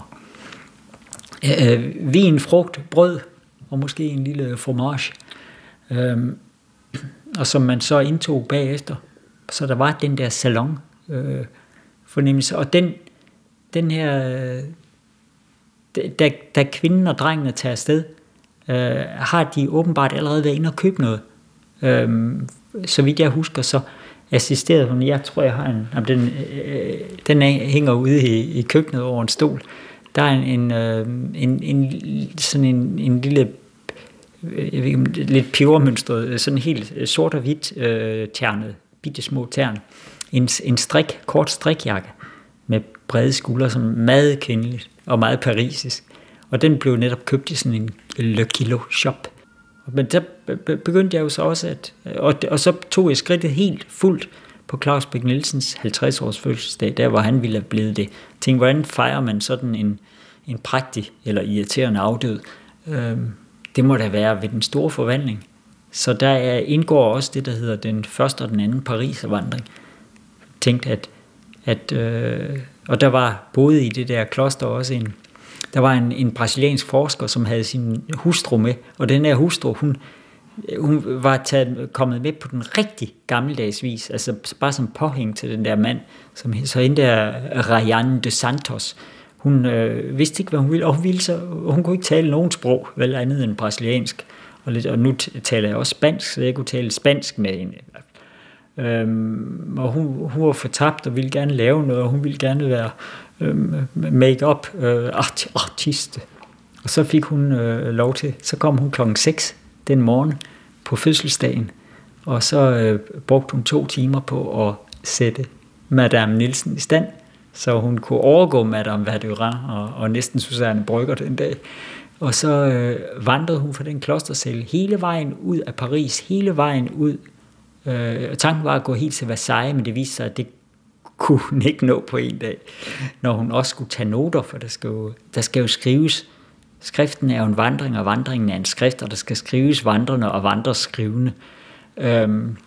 øh, vin, frugt, brød og måske en lille fromage, øh, og som man så indtog bagefter. Så der var den der salon øh, fornemmelse, og den, den her, da, da kvinden og drengene tager afsted, Uh, har de åbenbart allerede været inde og købe noget. Uh, så vidt jeg husker, så assisterede hun. Jeg tror, jeg har en... Jamen, den, uh, den er, hænger ude i, i køkkenet over en stol. Der er en, en, uh, en, en sådan en, en lille... Jeg ved ikke, lidt pebermønstret, sådan helt sort og hvidt uh, ternet, bitte små tern. En, en strik, kort strikjakke med brede skuldre, som meget kvindeligt og meget parisisk. Og den blev netop købt i sådan en Le Kilo shop. Men der begyndte jeg jo så også at... Og, og så tog jeg skridtet helt fuldt på Claus Brik Nielsens halvtreds års fødselsdag, der hvor han ville have blevet det. Tænkte, hvordan fejrer man sådan en, en prægtig eller irriterende afdød? Øhm, det må da være ved den store forvandling. Så der indgår også det, der hedder den første og den anden Paris-vandring. Tænkte, at... at øh, og der var både i det der kloster også en... Der var en, en brasiliansk forsker, som havde sin hustru med, og den her hustru, hun, hun var taget, kommet med på den rigtig gammeldags vis, altså bare som påhæng til den der mand, som så hende der Rayane de Santos. Hun øh, vidste ikke, hvad hun ville, og hun, ville så, hun kunne ikke tale nogen sprog, vel andet end brasiliansk, og, lidt, og nu taler jeg også spansk, så jeg kunne tale spansk med hende. Øhm, og hun, hun var fortabt og ville gerne lave noget, og hun ville gerne være øhm, make-up øh, art, artist. Og så fik hun øh, lov til, så kom hun klokken seks den morgen på fødselsdagen, og så øh, brugte hun to timer på at sætte Madame Nielsen i stand, så hun kunne overgå Madame Verdurin og, og næsten Suzanne Brøgger den dag. Og så øh, vandrede hun fra den klostercelle hele vejen ud af Paris, hele vejen ud. Øh, tanken var at gå helt til Versailles, men det viste sig, at det kunne hun ikke nå på en dag, når hun også skulle tage noter, for der skal jo, der skal jo skrives. Skriften er jo en vandring, og vandringen er en skrift, og der skal skrives vandrende og vandres skrivende. Øhm,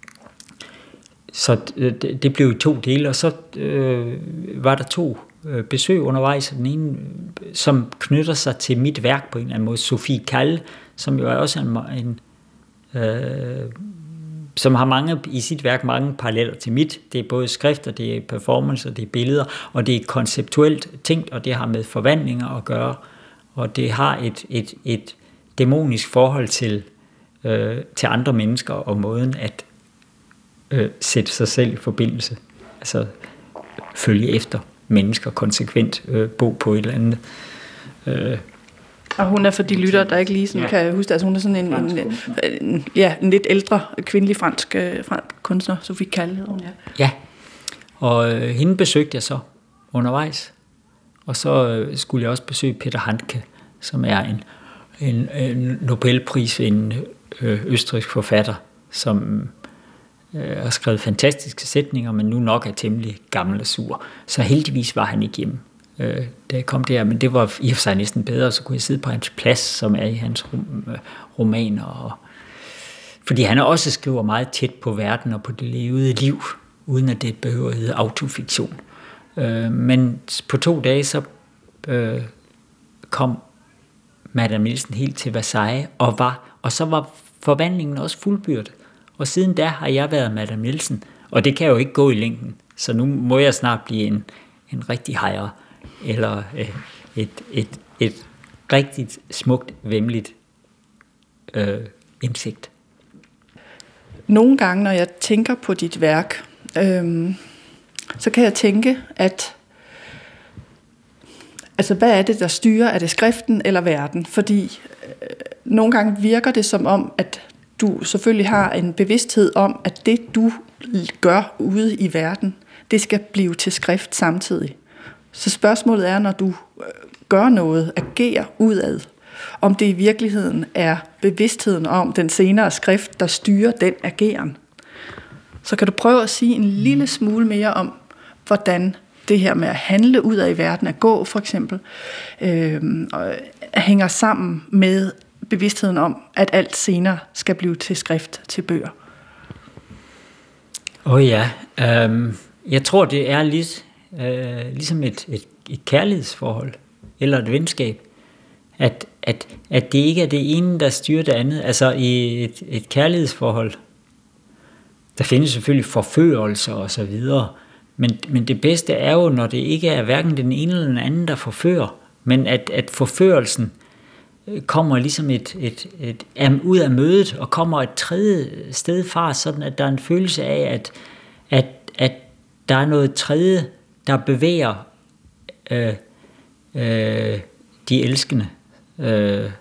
så det, det blev i to dele, og så øh, var der to øh, besøg undervejs. Den ene, som knytter sig til mit værk på en eller anden måde, Sophie Calle, som jo er også en, en øh, som har mange i sit værk mange paralleller til mit. Det er både skrifter, det er performance, det er billeder, og det er konceptuelt tænkt, og det har med forvandlinger at gøre, og det har et, et, et dæmonisk forhold til, øh, til andre mennesker, og måden at øh, sætte sig selv i forbindelse, altså følge efter mennesker konsekvent, øh, bo på et eller andet. Øh, Og hun er for de lytter, der ikke lige sådan ja. kan huske, altså hun er sådan en, en, en, en, ja, en lidt ældre kvindelig fransk, fransk kunstner, Sophie Calle hedder hun, ja. Ja, og øh, hende besøgte jeg så undervejs, og så øh, skulle jeg også besøge Peter Handke, som er en, en, en Nobelprisvindende øh, østrigsk forfatter, som øh, har skrevet fantastiske sætninger, men nu nok er temmelig gammel og sur. Så heldigvis var han ikke hjemme, øh, da jeg kom der, men det var i og for sig næsten bedre, så kunne jeg sidde på hans plads, som er i hans rom, øh, romaner, og, fordi han også skriver meget tæt på verden og på det levede liv, uden at det behøver at hedde autofiktion. Øh, men på to dage så øh, kom Madame Nielsen helt til Versailles, og, var, og så var forvandlingen også fuldbyrdet. Og siden da har jeg været Madame Nielsen, og det kan jo ikke gå i længden, så nu må jeg snart blive en, en rigtig hejre, eller øh, et, et, et rigtigt smukt, væmmeligt øh, indsigt. Nogle gange, når jeg tænker på dit værk, øhm, så kan jeg tænke, at altså, hvad er det, der styrer? Er det skriften eller verden? Fordi øh, nogle gange virker det som om, at du selvfølgelig har en bevidsthed om, at det, du gør ude i verden, det skal blive til skrift samtidig. Så spørgsmålet er, når du gør noget, agerer udad, om det i virkeligheden er bevidstheden om den senere skrift, der styrer den ageren. Så kan du prøve at sige en lille smule mere om, hvordan det her med at handle ud af i verden, at gå for eksempel, øh, hænger sammen med bevidstheden om, at alt senere skal blive til skrift, til bøger. Åh oh ja, øhm, jeg tror det er lidt, øh, ligesom et, et, et kærlighedsforhold, eller et venskab, at, at, at det ikke er det ene, der styrer det andet. Altså i et, et kærlighedsforhold, der findes selvfølgelig forførelser og så videre, men, men det bedste er jo, når det ikke er hverken den ene eller den anden, der forfører, men at, at forførelsen kommer ligesom et, et, et, et, ud af mødet, og kommer et tredje sted fra, sådan at der er en følelse af, at, at, at der er noget tredje, der bevæger øh, øh, de elskende øh,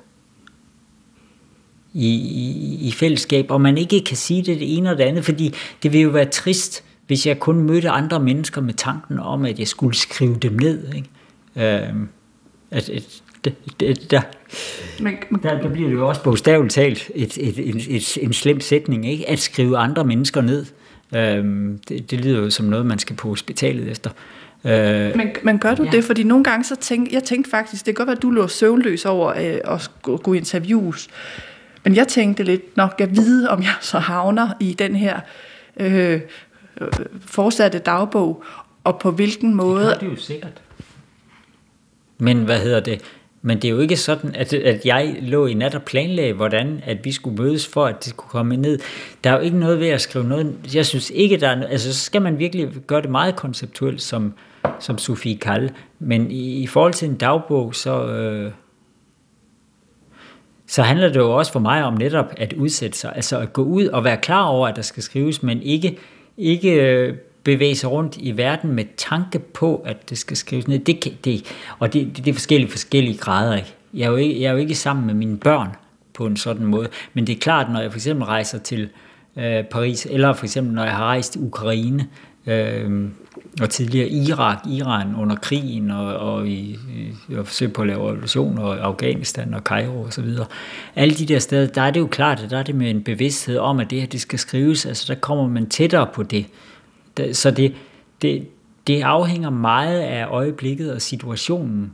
i, i, i fællesskab, og man ikke kan sige det, det ene og det andet, fordi det vil jo være trist, hvis jeg kun mødte andre mennesker med tanken om, at jeg skulle skrive dem ned. Ikke? Øh, at, at, det, det, der, der, der bliver det jo også bogstaveligt talt et, et, et, et, en slem sætning, ikke? At skrive andre mennesker ned. Øh, det, det lyder jo som noget, man skal på hospitalet efter. Øh, men, men gør du ja. det? Fordi nogle gange så tænkte jeg tænkte faktisk, det kan godt være, at du lå søvnløs over øh, at gå interviews. Men jeg tænkte lidt, nok jeg vide, om jeg så havner i den her øh, øh, fortsatte dagbog, og på hvilken måde. Det er jo sikkert. Men hvad hedder det? Men det er jo ikke sådan, at, at jeg lå i nat og planlagde, hvordan at vi skulle mødes for, at det skulle komme ned. Der er jo ikke noget ved at skrive noget. Jeg synes ikke, der er, altså så skal man virkelig gøre det meget konceptuelt, som, som Sophie Calle. Men i, i forhold til en dagbog, så, øh, så handler det jo også for mig om netop at udsætte sig, altså at gå ud og være klar over, at der skal skrives, men ikke, ikke bevæge sig rundt i verden med tanke på, at det skal skrives ned. Det, det, og det, det, det er forskellige, forskellige grader. Ikke? Jeg, er jo ikke, jeg er jo ikke sammen med mine børn på en sådan måde, men det er klart, når jeg for eksempel rejser til øh, Paris, eller for eksempel når jeg har rejst i Ukraine, øh, og tidligere Irak, Iran under krigen, og, og i, i og forsøg på at lave revolution, og Afghanistan og Kairo og så videre. Alle de der steder, der er det jo klart, at der er det med en bevidsthed om, at det her, det skal skrives, altså der kommer man tættere på det. Så det, det, det afhænger meget af øjeblikket og situationen.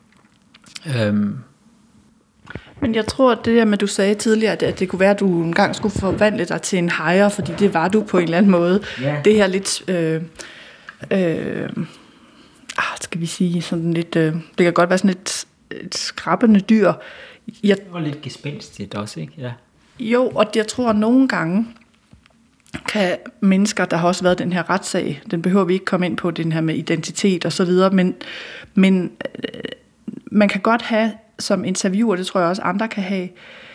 Øhm. Men jeg tror, at det der med, du sagde tidligere, at det kunne være, at du en gang skulle forvandle dig til en hejer, fordi det var du på en eller anden måde. Yeah. Det her lidt, øh, øh, skal vi sige, sådan lidt, øh, det kan godt være sådan et, et skrappende dyr. Jeg, det var lidt gespændstigt også, ikke? Ja. Jo, og jeg tror, at nogle gange kan mennesker, der har også været den her retssag, den behøver vi ikke komme ind på, den her med identitet og så videre, men, men øh, man kan godt have som interviewer, det tror jeg også andre kan have,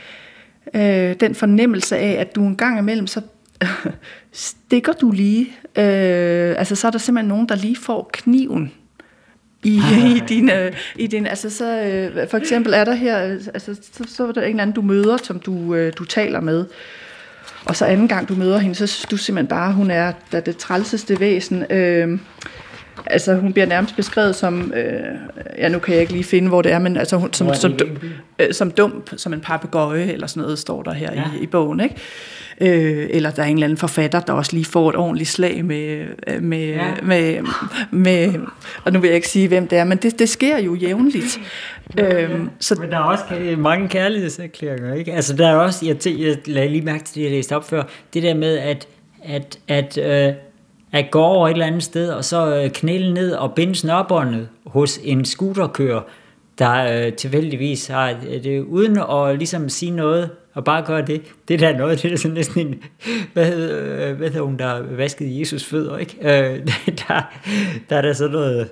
øh, den fornemmelse af, at du en gang imellem, så øh, stikker du lige, øh, altså så er der simpelthen nogen, der lige får kniven i, i din, øh, i din, altså så, øh, for eksempel er der her, altså så, så er der en eller anden, du møder, som du, øh, du taler med, og så anden gang du møder hende, så synes du simpelthen bare, hun er der det trælseste væsen. Øh, altså hun bliver nærmest beskrevet som, øh, ja nu kan jeg ikke lige finde, hvor det er, men altså hun, som, som, dum, øh, som dum, som en papegøje, eller sådan noget, står der her ja. i, i bogen, ikke? Øh, eller der er en eller anden forfatter, der også lige får et ordentligt slag med, med, ja. med, med, med og nu vil jeg ikke sige, hvem det er, men det, det sker jo jævnligt. Ja, øhm, så men der er også mange kærlighedserklæringer, ikke? Altså der er også, jeg, t- jeg lagde lige mærke til det, jeg læste op før, det der med, at, at, at, øh, at gå over et eller andet sted, og så øh, knæle ned og binde snørbåndet hos en scooterkører, der øh, tilfældigvis har det, uden at ligesom sige noget, og bare gøre det. Det der er noget, det er sådan næsten en, hvad hedder, hvad hedder hun, der vaskede Jesus fødder, ikke? Øh, der, der er der sådan noget,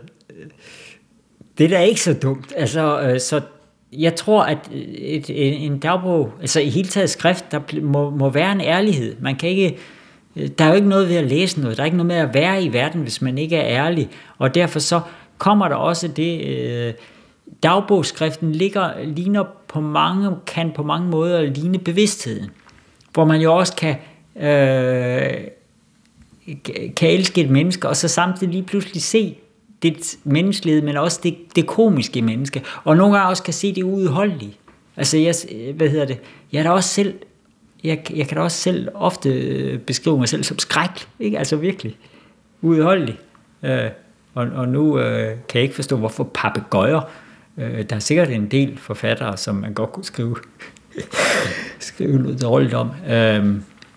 det der er ikke så dumt. Altså, øh, så jeg tror, at et, et, en dagbog, altså i hele taget skrift, der må, må være en ærlighed. Man kan ikke, der er jo ikke noget ved at læse noget, der er ikke noget med at være i verden, hvis man ikke er ærlig, og derfor så kommer der også det, øh, dagbogsskriften ligger, ligner på mange, kan på mange måder ligne bevidstheden, hvor man jo også kan, øh, kan elske et menneske, og så samtidig lige pludselig se det menneskelighed, men også det, det komiske menneske, og nogle gange også kan se det uudholdelige. Altså, jeg, hvad hedder det, jeg er da også selv, jeg, jeg kan da også selv ofte beskrive mig selv som skræk, ikke? Altså virkelig uudholdelig. Øh, og, og nu øh, kan jeg ikke forstå, hvorfor papegøjer. Øh, der er sikkert en del forfattere, som man godt kunne skrive, skrive noget dårligt om. Øh,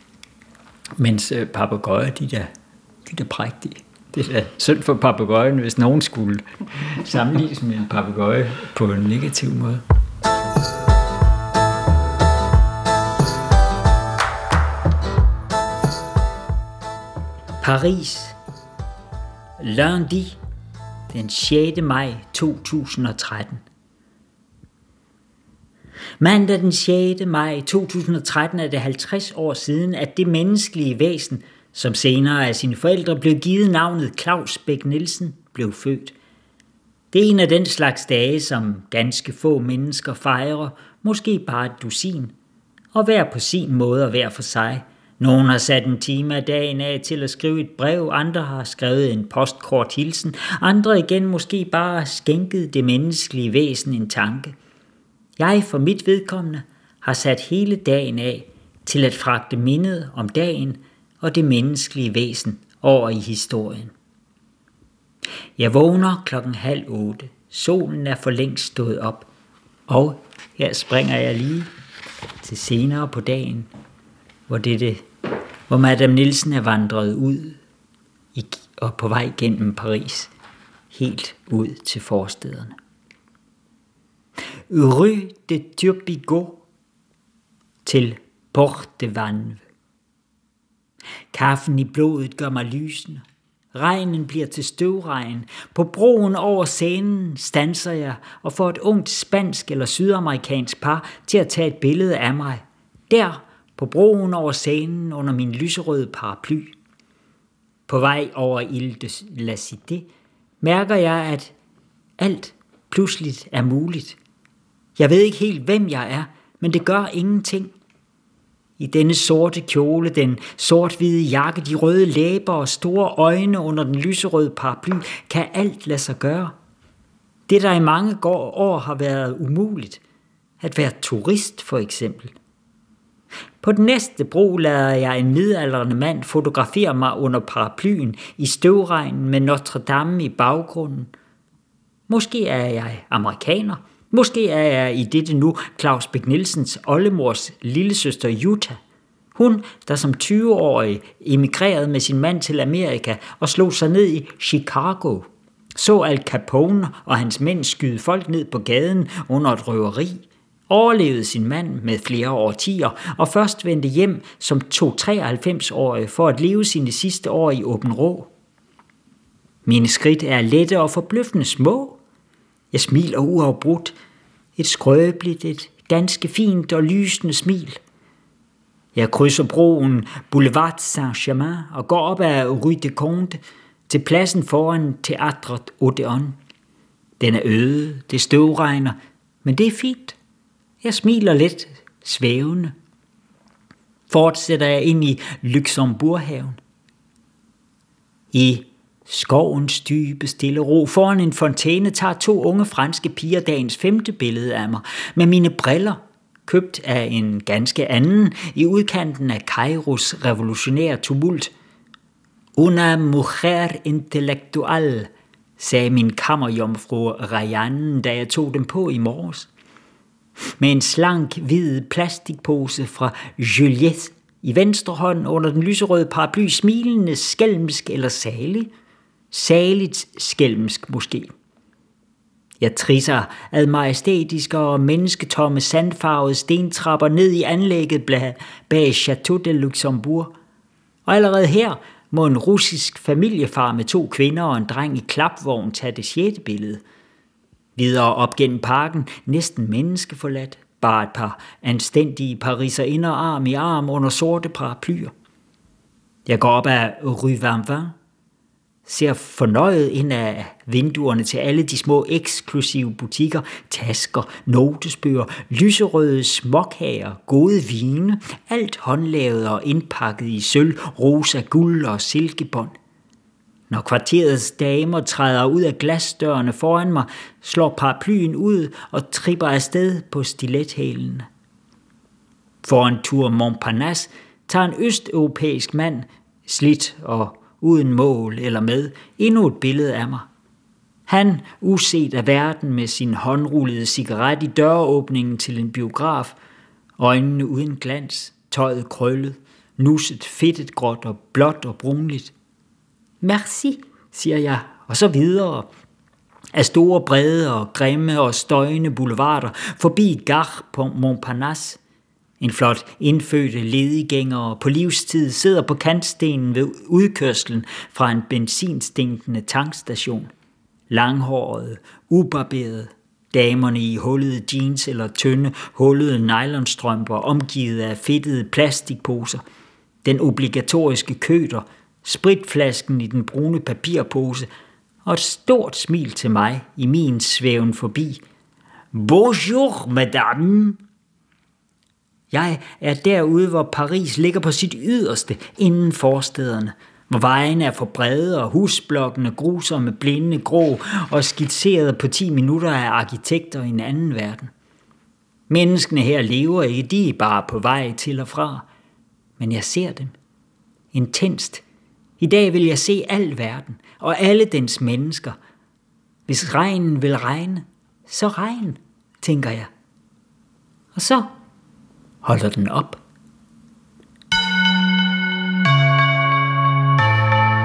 mens øh, papegøjer, de der, de der prægtige. Det er da synd for papegøjen, hvis nogen skulle sammenlignes med en papegøje på en negativ måde. Paris. Lundi, den sjette maj to tusind og tretten. Mandag den sjette maj to tusind og tretten er det halvtreds år siden, at det menneskelige væsen, som senere af sine forældre blev givet navnet Claus Bech Nielsen, blev født. Det er en af den slags dage, som ganske få mennesker fejrer, måske bare et dusin, og hver på sin måde og hver for sig. Nogle har sat en time af dagen af til at skrive et brev, andre har skrevet en postkort hilsen, andre igen måske bare skænket det menneskelige væsen en tanke. Jeg for mit vedkommende har sat hele dagen af til at fragte mindet om dagen og det menneskelige væsen over i historien. Jeg vågner klokken halv otte. Solen er for længst stået op, og her springer jeg lige til senere på dagen, hvor det, det hvor Madame Nielsen er vandret ud i, og på vej gennem Paris, helt ud til forstederne. Rue de Turbigo til Porte de Vanves. Kaffen i blodet gør mig lysende, Regnen bliver til støvregn. På broen over Seinen standser jeg og får et ungt spansk eller sydamerikansk par til at tage et billede af mig. Der, på broen over Seinen under min lyserøde paraply. På vej over Ile de la Cité mærker jeg, at alt pludseligt er muligt. Jeg ved ikke helt, hvem jeg er, men det gør ingenting. I denne sorte kjole, den sort-hvide jakke, de røde læber og store øjne under den lyserøde paraply, kan alt lade sig gøre. Det, der i mange år har været umuligt. At være turist, for eksempel. På den næste bro lader jeg en midaldrende mand fotografere mig under paraplyen i støvregnen med Notre Dame i baggrunden. Måske er jeg amerikaner. Måske er jeg i dette nu Claus Bech Nielsens oldemors lillesøster Jutta. Hun, der som tyve-årig emigrerede med sin mand til Amerika og slog sig ned i Chicago, så Al Capone og hans mænd skyde folk ned på gaden under et røveri, overlevede sin mand med flere årtier og først vendte hjem som treoghalvfems-årig for at leve sine sidste år i åben rå. Mine skridt er lette og forbløffende små. Jeg smiler uafbrudt. Et skrøbeligt, et ganske fint og lysende smil. Jeg krydser broen Boulevard Saint-Germain og går op ad Rue de Conde til pladsen foran Teatret Odeon. Den er øde, det støvregner, men det er fint. Jeg smiler lidt svævende. Fortsætter jeg ind i Luxembourghaven. I skovens dybe stille ro foran en fontæne tager to unge franske piger dagens femte billede af mig med mine briller, købt af en ganske anden i udkanten af Kairos revolutionære tumult. Una mujer intellectual, sagde min kammerjomfru Rayanne, da jeg tog dem på i morges. Med en slank, hvid plastikpose fra Juliette i venstre hånd under den lyserøde paraply, smilende, skælmsk eller salig. Saligt skælmsk måske. Jeg trisser ad majestætiske og mennesketomme sandfarvede stentrapper ned i anlægget bag Château de Luxembourg. Og allerede her må en russisk familiefar med to kvinder og en dreng i klapvogn tage det sjette billede. Videre op gennem parken, næsten menneskeforladt, bare et par anstændige pariserinder arm i arm under sorte paraplyer. Jeg går op ad Rue Vanvin, ser fornøjet ind af vinduerne til alle de små eksklusive butikker, tasker, notesbøger, lyserøde smokhager, gode vine, alt håndlavet og indpakket i sølv, rosa, guld og silkebånd. Når kvarterets damer træder ud af glasdørene foran mig, slår paraplyen ud og tripper afsted på stilethælene. Foran Tour Montparnasse tager en østeuropæisk mand, slidt og uden mål eller med, endnu et billede af mig. Han, uset af verden med sin håndrullede cigaret i døråbningen til en biograf, øjnene uden glans, tøjet krøllet, nusset, fedtet gråt og blåt og brunligt. Merci, siger jeg, og så videre. Af store, brede og grimme og støjende boulevarder, forbi Gare Montparnasse. En flot indfødte ledigængere på livstid sidder på kantstenen ved udkørslen fra en benzinstinkende tankstation. Langhårede, ubarberede, damerne i hullede jeans eller tynde, hullede nylonstrømper omgivet af fedtede plastikposer. Den obligatoriske køter, spritflasken i den brune papirpose og et stort smil til mig i min svæven forbi. Bonjour, madame! Jeg er derude, hvor Paris ligger på sit yderste inden forstederne, hvor vejene er for brede og husblokkene grusomme, blinde, grå og skitseret på ti minutter af arkitekter i en anden verden. Menneskene her lever ikke, de er bare på vej til og fra, men jeg ser dem. Intenst. I dag vil jeg se al verden og alle dens mennesker. Hvis regnen vil regne, så regn, tænker jeg. Og så holder den op.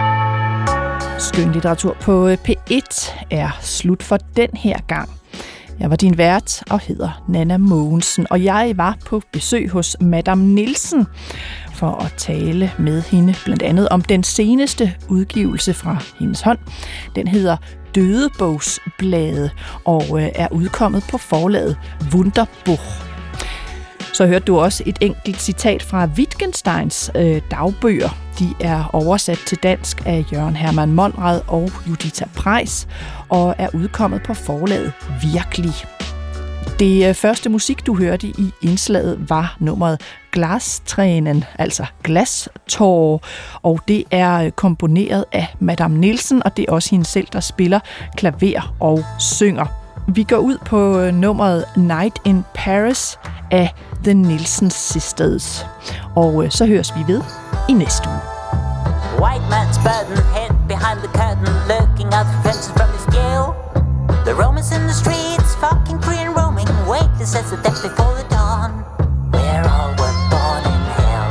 Skønlitteratur på P et er slut for den her gang. Jeg var din vært og hedder Nanna Mogensen, og jeg var på besøg hos Madame Nielsen for at tale med hende blandt andet om den seneste udgivelse fra hendes hånd. Den hedder Dødebogsblade og er udkommet på forlaget Wunderbuch. Så hørte du også et enkelt citat fra Wittgensteins øh, dagbøger. De er oversat til dansk af Jørgen Hermann Monrad og Juditha Preis og er udkommet på forlaget Virkelig. Det øh, første musik, du hørte i indslaget, var nummeret Glastränen, altså Glastårer, og det er komponeret af Madame Nielsen, og det er også hende selv, der spiller klaver og synger. Vi går ud på nummeret Night in Paris af The Nielsen Sisters. Og så høres vi ved i næste uge. White man's burden hid behind the curtain, looking out the fences from his jail. The Romans in the streets, fucking free and roaming, weightless as the death before the dawn. We're all were born in hell.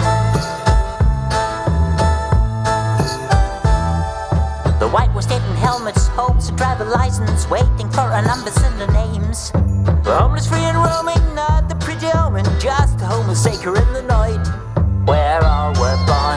The white was dead in helmets, hopes a driver license, waiting for our numbers and the names. We're homeless, free and roaming, not the pretty omen, just a homosacre in the night. Where all were born.